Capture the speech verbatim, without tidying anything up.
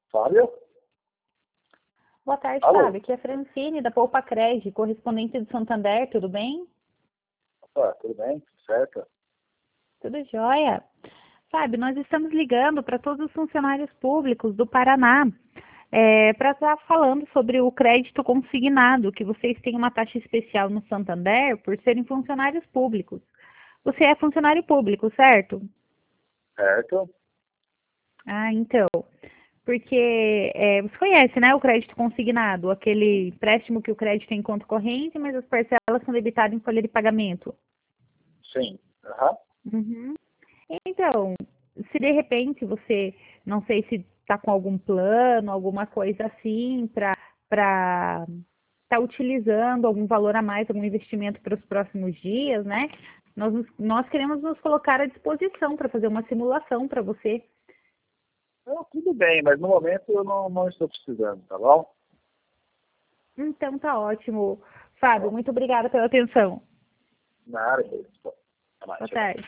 Fábio? Boa tarde, Alô? Fábio. Aqui é a Francine, da Poupa Cred, correspondente de Santander, tudo bem? Opa, tudo bem? Tudo certo? Tudo jóia. Fábio, nós estamos ligando para todos os funcionários públicos do Paraná, para estar falando sobre o crédito consignado, que vocês têm uma taxa especial no Santander por serem funcionários públicos. Você é funcionário público, certo? Certo? Ah, então. Porque é, você conhece, né, o crédito consignado, aquele empréstimo que o crédito é em conta corrente, mas as parcelas são debitadas em folha de pagamento. Sim. Aham. Uhum. Então, se de repente você, não sei se está com algum plano, alguma coisa assim, para para estar utilizando algum valor a mais, algum investimento para os próximos dias, né? Nós, nos- nós queremos nos colocar à disposição para fazer uma simulação para você. Não, tudo bem, mas no momento eu não, não estou precisando, tá bom? Então tá ótimo. Fábio, muito obrigada pela atenção. Na área, até mais. Boa Tchau, tchau. tarde.